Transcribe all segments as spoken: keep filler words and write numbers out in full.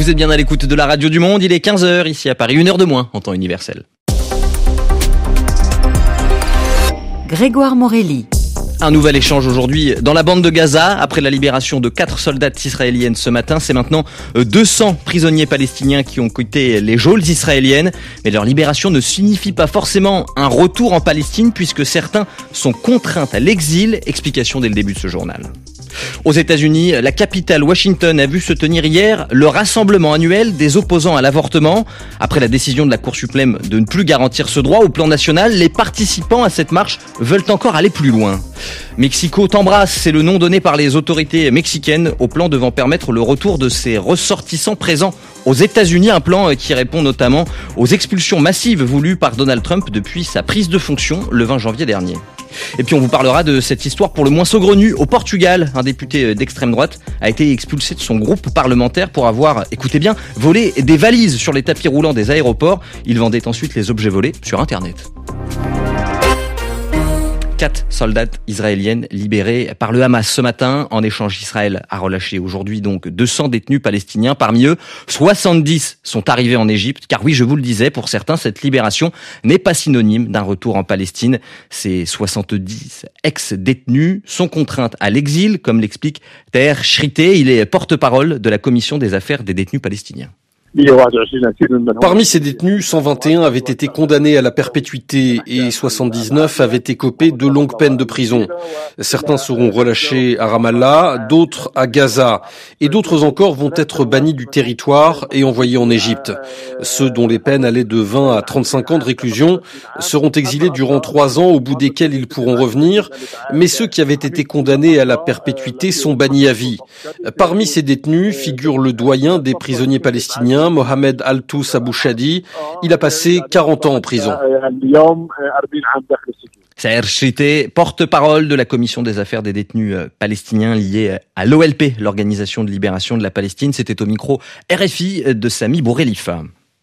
Vous êtes bien à l'écoute de la Radio du Monde, il est quinze heures ici à Paris, une heure de moins en temps universel. Grégoire Morelli. Un nouvel échange aujourd'hui dans la bande de Gaza. Après la libération de quatre soldates israéliennes ce matin, c'est maintenant deux cents prisonniers palestiniens qui ont quitté les geôles israéliennes. Mais leur libération ne signifie pas forcément un retour en Palestine puisque certains sont contraints à l'exil. Explication dès le début de ce journal. Aux États-Unis, la capitale Washington a vu se tenir hier le rassemblement annuel des opposants à l'avortement. Après la décision de la Cour suprême de ne plus garantir ce droit au plan national, les participants à cette marche veulent encore aller plus loin. Mexico t'embrasse, c'est le nom donné par les autorités mexicaines au plan devant permettre le retour de ses ressortissants présents aux États-Unis, un plan qui répond notamment aux expulsions massives voulues par Donald Trump depuis sa prise de fonction le vingt janvier dernier. Et puis on vous parlera de cette histoire pour le moins saugrenue. Au Portugal, un député d'extrême droite a été expulsé de son groupe parlementaire pour avoir, écoutez bien, volé des valises sur les tapis roulants des aéroports. Il vendait ensuite les objets volés sur Internet. Quatre soldates israéliennes libérées par le Hamas ce matin. En échange, Israël a relâché aujourd'hui donc deux cents détenus palestiniens. Parmi eux, soixante-dix sont arrivés en Égypte. Car oui, je vous le disais, pour certains, cette libération n'est pas synonyme d'un retour en Palestine. Ces soixante-dix ex-détenus sont contraints à l'exil, comme l'explique Taher Shrité. Il est porte-parole de la commission des affaires des détenus palestiniens. Parmi ces détenus, cent vingt et un avaient été condamnés à la perpétuité et soixante-dix-neuf avaient écopé de longues peines de prison. Certains seront relâchés à Ramallah, d'autres à Gaza, et d'autres encore vont être bannis du territoire et envoyés en Égypte. Ceux dont les peines allaient de vingt à trente-cinq ans de réclusion seront exilés durant trois ans au bout desquels ils pourront revenir, mais ceux qui avaient été condamnés à la perpétuité sont bannis à vie. Parmi ces détenus figure le doyen des prisonniers palestiniens, Mohamed Al-Tous Abou Shadi. Il a passé quarante ans en prison. Taher Shrité, porte-parole de la commission des affaires des détenus palestiniens liés à l'O L P, l'Organisation de libération de la Palestine. C'était au micro R F I de Sami Bourrelifa.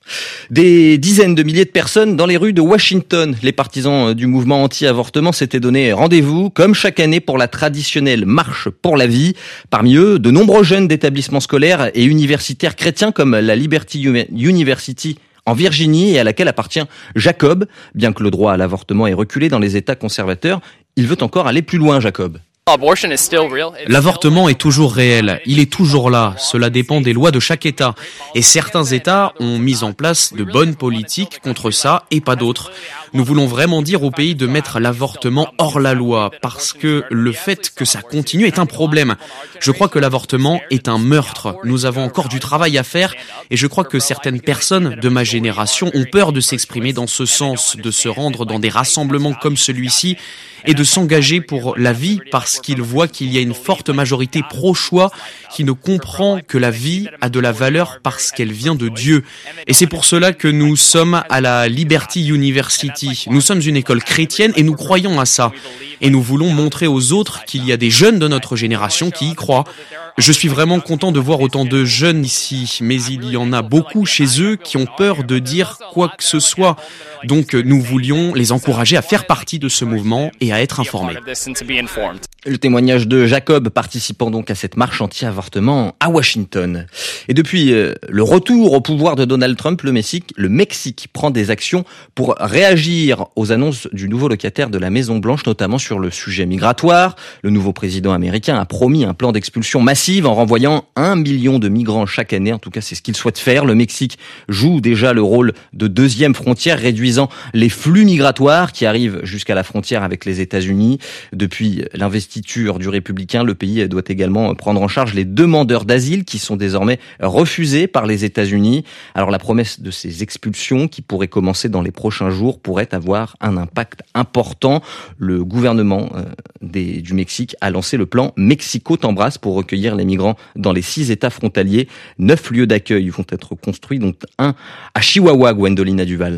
Des dizaines de milliers de personnes dans les rues de Washington. Les partisans du mouvement anti-avortement s'étaient donné rendez-vous, comme chaque année, pour la traditionnelle marche pour la vie. Parmi eux, de nombreux jeunes d'établissements scolaires et universitaires chrétiens comme la Liberty University en Virginie et à laquelle appartient Jacob. Bien que le droit à l'avortement ait reculé dans les États conservateurs, il veut encore aller plus loin, Jacob. L'avortement est toujours réel, il est toujours là, cela dépend des lois de chaque État. Et certains États ont mis en place de bonnes politiques contre ça et pas d'autres. Nous voulons vraiment dire au pays de mettre l'avortement hors la loi, parce que le fait que ça continue est un problème. Je crois que l'avortement est un meurtre. Nous avons encore du travail à faire et je crois que certaines personnes de ma génération ont peur de s'exprimer dans ce sens, de se rendre dans des rassemblements comme celui-ci et de s'engager pour la vie parce qu'ils voient qu'il y a une forte majorité pro-choix qui ne comprend que la vie a de la valeur parce qu'elle vient de Dieu. Et c'est pour cela que nous sommes à la Liberty University. Nous sommes une école chrétienne et nous croyons à ça. Et nous voulons montrer aux autres qu'il y a des jeunes de notre génération qui y croient. Je suis vraiment content de voir autant de jeunes ici, mais il y en a beaucoup chez eux qui ont peur de dire quoi que ce soit. Donc nous voulions les encourager à faire partie de ce mouvement et à être informés. Le témoignage de Jacob participant donc à cette marche anti-avortement à Washington. Et depuis euh, le retour au pouvoir de Donald Trump, le Mexique, le Mexique prend des actions pour réagir aux annonces du nouveau locataire de la Maison-Blanche, notamment sur le sujet migratoire. Le nouveau président américain a promis un plan d'expulsion massive en renvoyant un million de migrants chaque année. En tout cas, c'est ce qu'il souhaite faire. Le Mexique joue déjà le rôle de deuxième frontière, réduisant les flux migratoires qui arrivent jusqu'à la frontière avec les États-Unis. Depuis l'investiture du républicain, le pays doit également prendre en charge les demandeurs d'asile qui sont désormais refusés par les États-Unis. Alors la promesse de ces expulsions qui pourraient commencer dans les prochains jours pourrait avoir un impact important. Le gouvernement des, du Mexique a lancé le plan Mexico t'embrasse pour recueillir les migrants dans les six États frontaliers. Neuf lieux d'accueil vont être construits, dont un à Chihuahua, Gwendolina Duval.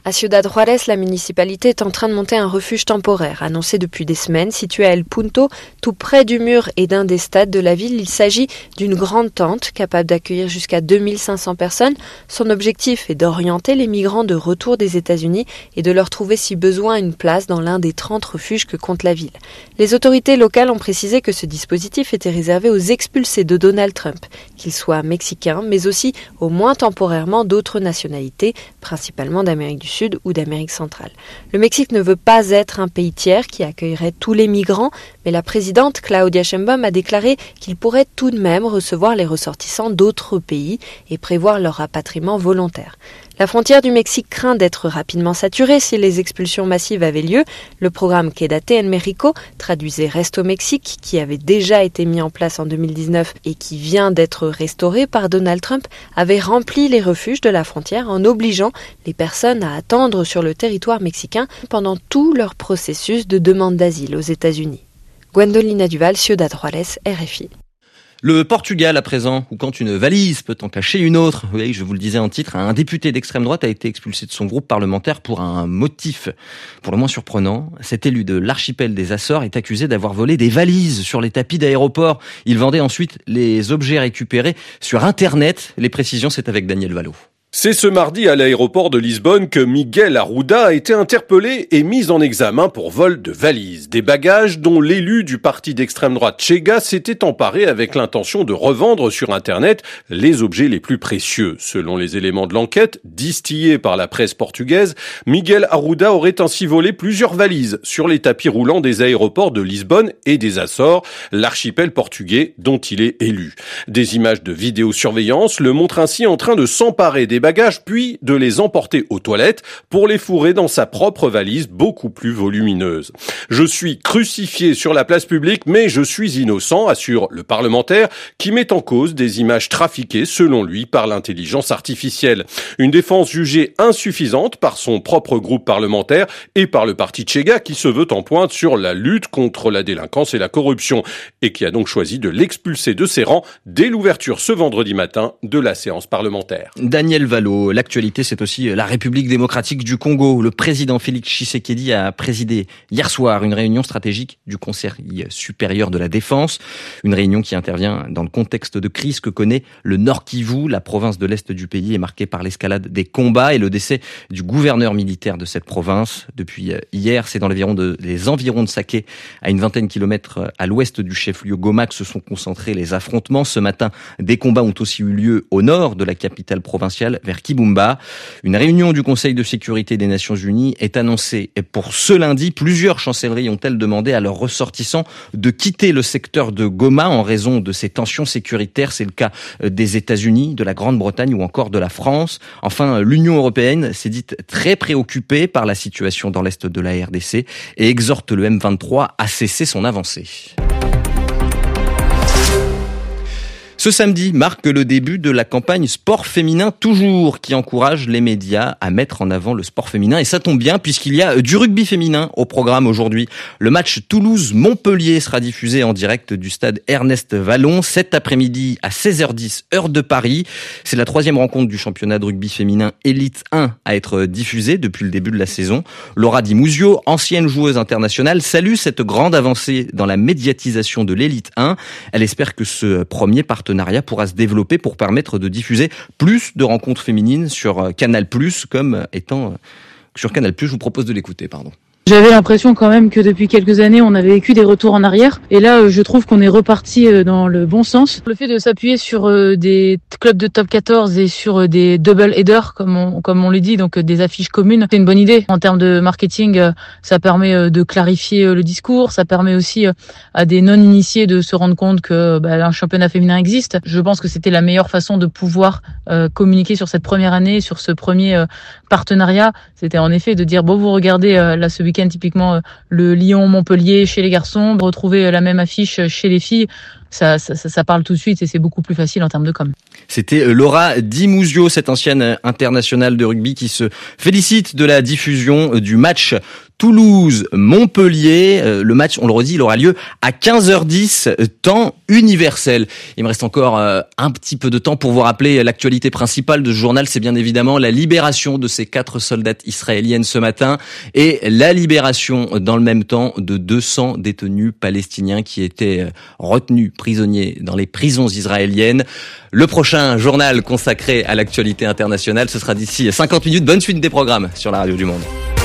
À Ciudad Juárez, la municipalité est en train de monter un refuge temporaire, annoncé depuis des semaines, situé à El Punto, tout près du mur et d'un des stades de la ville. Il s'agit d'une grande tente, capable d'accueillir jusqu'à deux mille cinq cents personnes. Son objectif est d'orienter les migrants de retour des États-Unis et de leur trouver si besoin une place dans l'un des trente refuges que compte la ville. Les autorités locales ont précisé que ce dispositif était réservé aux expulsés de Donald Trump, qu'ils soient mexicains, mais aussi, au moins temporairement, d'autres nationalités, principalement d'Amérique du Sud ou d'Amérique centrale. Le Mexique ne veut pas être un pays tiers qui accueillerait tous les migrants, mais la présidente Claudia Sheinbaum a déclaré qu'il pourrait tout de même recevoir les ressortissants d'autres pays et prévoir leur rapatriement volontaire. La frontière du Mexique craint d'être rapidement saturée si les expulsions massives avaient lieu. Le programme Quédate en México, traduisait Reste au Mexique, qui avait déjà été mis en place en deux mille dix-neuf et qui vient d'être restauré par Donald Trump, avait rempli les refuges de la frontière en obligeant les personnes à attendre sur le territoire mexicain pendant tout leur processus de demande d'asile aux États-Unis. Gwendolina Duval, Ciudad Juárez, R F I. Le Portugal à présent, où quand une valise peut en cacher une autre, oui, je vous le disais en titre, un député d'extrême droite a été expulsé de son groupe parlementaire pour un motif pour le moins surprenant. Cet élu de l'archipel des Açores est accusé d'avoir volé des valises sur les tapis d'aéroport. Il vendait ensuite les objets récupérés sur Internet. Les précisions, c'est avec Daniel Valo. C'est ce mardi à l'aéroport de Lisbonne que Miguel Arruda a été interpellé et mis en examen pour vol de valises. Des bagages dont l'élu du parti d'extrême droite Chega s'était emparé avec l'intention de revendre sur Internet les objets les plus précieux. Selon les éléments de l'enquête, distillés par la presse portugaise, Miguel Arruda aurait ainsi volé plusieurs valises sur les tapis roulants des aéroports de Lisbonne et des Açores, l'archipel portugais dont il est élu. Des images de vidéosurveillance le montrent ainsi en train de s'emparer des bagages puis de les emporter aux toilettes pour les fourrer dans sa propre valise beaucoup plus volumineuse. Je suis crucifié sur la place publique, mais je suis innocent, assure le parlementaire qui met en cause des images trafiquées selon lui par l'intelligence artificielle. Une défense jugée insuffisante par son propre groupe parlementaire et par le parti Chega qui se veut en pointe sur la lutte contre la délinquance et la corruption et qui a donc choisi de l'expulser de ses rangs dès l'ouverture ce vendredi matin de la séance parlementaire. Daniel Valo, l'actualité, c'est aussi la République démocratique du Congo. Le président Félix Tshisekedi a présidé hier soir une réunion stratégique du Conseil supérieur de la défense. Une réunion qui intervient dans le contexte de crise que connaît le Nord Kivu. La province de l'Est du pays est marquée par l'escalade des combats et le décès du gouverneur militaire de cette province. Depuis hier, c'est dans les environs de, les environs de Saké, à une vingtaine de kilomètres à l'ouest du chef-lieu Goma, que se sont concentrés les affrontements. Ce matin, des combats ont aussi eu lieu au nord de la capitale provinciale, vers Kibumba. Une réunion du Conseil de sécurité des Nations Unies est annoncée pour ce lundi. Plusieurs chancelleries ont-elles demandé à leurs ressortissants de quitter le secteur de Goma en raison de ces tensions sécuritaires. C'est le cas des États-Unis, de la Grande-Bretagne ou encore de la France. Enfin, l'Union européenne s'est dite très préoccupée par la situation dans l'est de la R D C et exhorte le M vingt-trois à cesser son avancée. Ce samedi marque le début de la campagne Sport Féminin Toujours, qui encourage les médias à mettre en avant le sport féminin. Et ça tombe bien puisqu'il y a du rugby féminin au programme aujourd'hui. Le match Toulouse-Montpellier sera diffusé en direct du stade Ernest Vallon cet après-midi à seize heures dix, heure de Paris. C'est la troisième rencontre du championnat de rugby féminin Élite un à être diffusée depuis le début de la saison. Laura Di Muzio, ancienne joueuse internationale, salue cette grande avancée dans la médiatisation de l'Élite un. Elle espère que ce premier partenariat pourra se développer pour permettre de diffuser plus de rencontres féminines sur Canal+, comme étant sur Canal+. Je vous propose de l'écouter, pardon. J'avais l'impression quand même que depuis quelques années, on avait vécu des retours en arrière. Et là, je trouve qu'on est reparti dans le bon sens. Le fait de s'appuyer sur des clubs de top quatorze et sur des double headers, comme on, comme on le dit, donc des affiches communes, c'est une bonne idée. En termes de marketing, ça permet de clarifier le discours. Ça permet aussi à des non-initiés de se rendre compte que bah, un championnat féminin existe. Je pense que c'était la meilleure façon de pouvoir euh, communiquer sur cette première année, sur ce premier euh, partenariat. C'était en effet de dire, bon, vous regardez euh, là ce week-end, typiquement le Lyon-Montpellier chez les garçons, retrouver la même affiche chez les filles. ça, ça, ça parle tout de suite et c'est beaucoup plus facile en termes de com. C'était Laura Di Muzio, cette ancienne internationale de rugby qui se félicite de la diffusion du match Toulouse-Montpellier. Le match, on le redit, il aura lieu à quinze heures dix, temps universel. Il me reste encore un petit peu de temps pour vous rappeler l'actualité principale de ce journal. C'est bien évidemment la libération de ces quatre soldates israéliennes ce matin et la libération dans le même temps de deux cents détenus palestiniens qui étaient retenus prisonniers dans les prisons israéliennes. Le prochain journal consacré à l'actualité internationale, ce sera d'ici cinquante minutes. Bonne suite des programmes sur la Radio du Monde.